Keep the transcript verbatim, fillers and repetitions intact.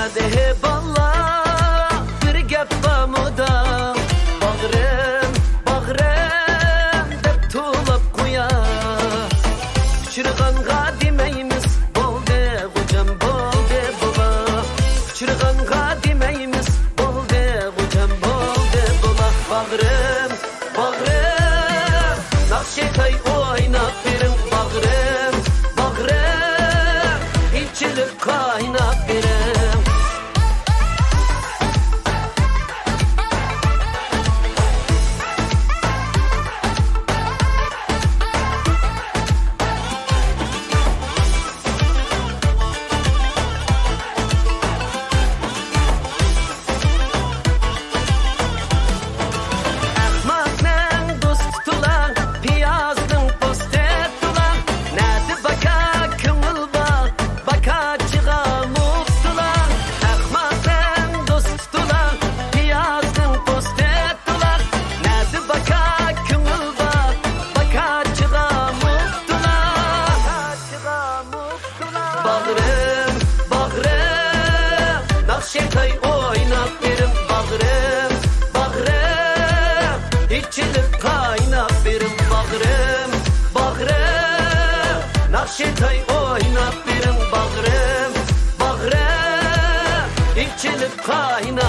de balla bir gep bamuda bağrım bağrım dep tulap koya Çırğanğa demeyimiz bolde hocam bolde bola Çırğanğa demeyimiz bolde hocam bolde bola Bağrım bağrım Nakşetay oynap verin bağrım bağrım İçilip kaynap verin Bağrım, bağrım, Nakşetay oynap verin bağrım, bağrım, içilip kaynap verin bağrım, bağrım, Nakşetay oynap verin bağrım, bağrım, içilip kaynap